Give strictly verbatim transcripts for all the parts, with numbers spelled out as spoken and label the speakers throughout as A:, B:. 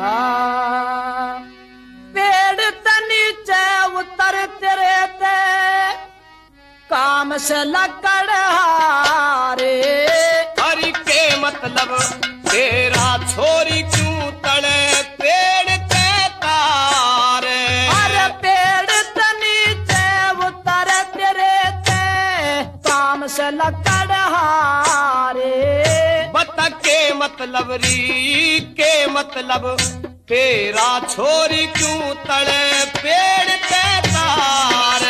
A: हाँ पेड़ ते नीचे उतर तेरे ते काम से लकड़ हारे।
B: हरि के मतलब तेरा छोरी क्यों तड़े पेड़ ते तारे।
A: अरे पेड़ ते नीचे उतर तेरे ते काम से लकड़ हारे।
B: बता के मतलब री के मतलब तेरा छोरी क्यों तड़े पेड़ ते तारे।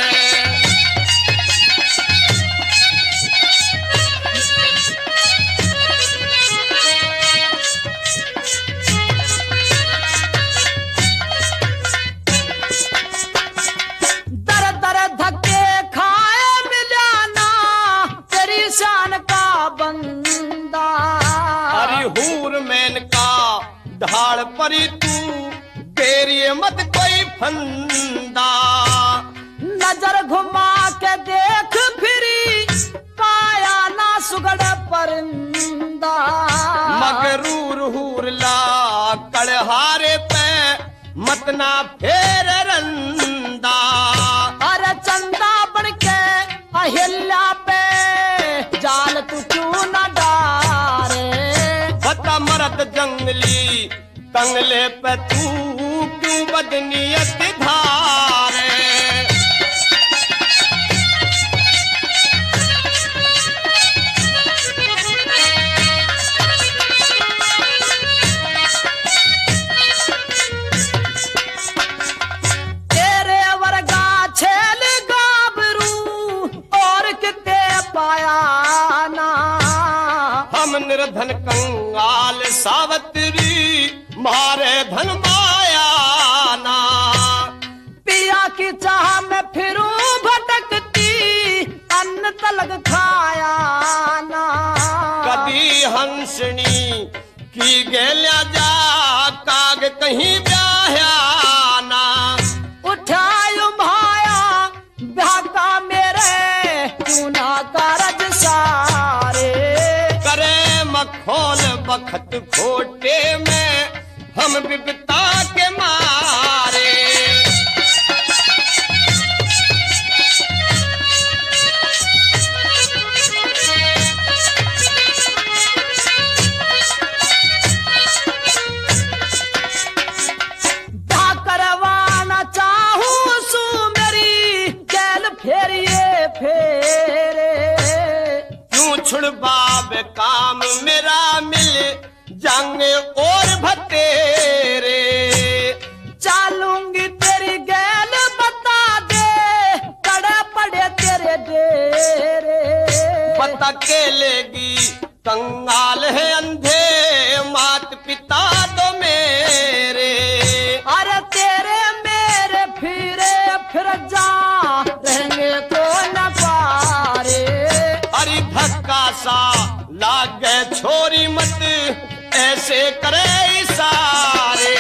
A: दर दर धक्के खाए मिलाना तेरी शान का बंदा।
B: हरि हूर मैन का ढाल परी तू तेरी मत कोई फंदा।
A: नजर घुमा के देख फिरी पाया ना सुगड़ परिंदा।
B: मगरूर हूर ला कड़हारे पे मत ना फेर रंदा।
A: अरे चंदा बन के अहिल्या पे जाल तू क्यों न डारे।
B: बता मरद जंगली कंगले पे तू क्यों बदनीयत धारे।
A: तेरे वर्गा छेल गाभरू और किते पाया ना।
B: हम निर्धन कंगाल सावत्री मारे धन माया ना।
A: पिया की चाह में फिरूं भटकती अन्न तलग खाया ना।
B: कदी हंसनी की गेल्या जा काग कहीं ब्याह्या ना।
A: उठायो भाया ब्याका मेरे पूना कारज सारे।
B: करे मखौल बखत खोटे में हम विपता के मारे।
A: ब्याह करवाना चाहूं सू मेरी गैल फेरिए फेरे।
B: क्यों छुड़बाब काम मेरा मिल जांगे और भतेरे।
A: चालूंगी तेरी गैल बता दे कड़े पड़े तेरे डेरे।
B: पता के लेगी कंगाल है अंधे मात पिता तो मेरे।
A: अरे तेरे मेरे फिरे फिर जा रहेंगे तो न पारे।
B: अरे धक्का सा लाग गए छोरी मत ऐसे करे इशारे।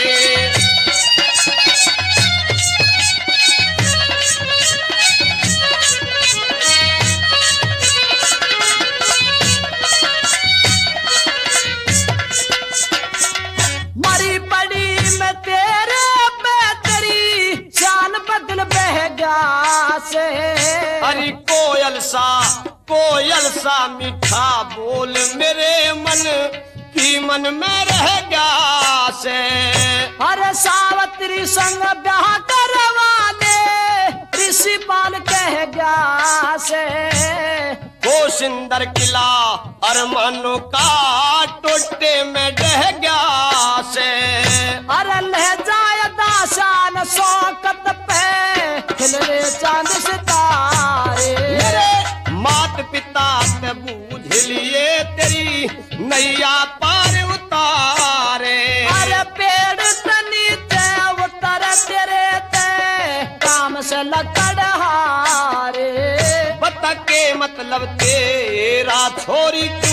A: मरी पड़ी मैं तेरे पे तेरी शान बदल बह गया से।
B: अरे कोयल सा कोयल सा मीठा बोल मेरे मन की मन में रह गया से।
A: अरे सावत्री संग ब्याह करवा दे ऋषि पाल कह गया से।
B: वो सुंदर किला अरमानों का टोटे में ढह गया से।
A: अरे लह जाए दासान शौकत पे खिलरे चांद सितारे।
B: मेरे मात पिता ते बूझ लिए तेरी नैया पार उतारे।
A: अरे पेड़ तनी ते उतर तेरे ते काम से लकड़ हारे।
B: बता के मतलब तेरा छोरी क्यों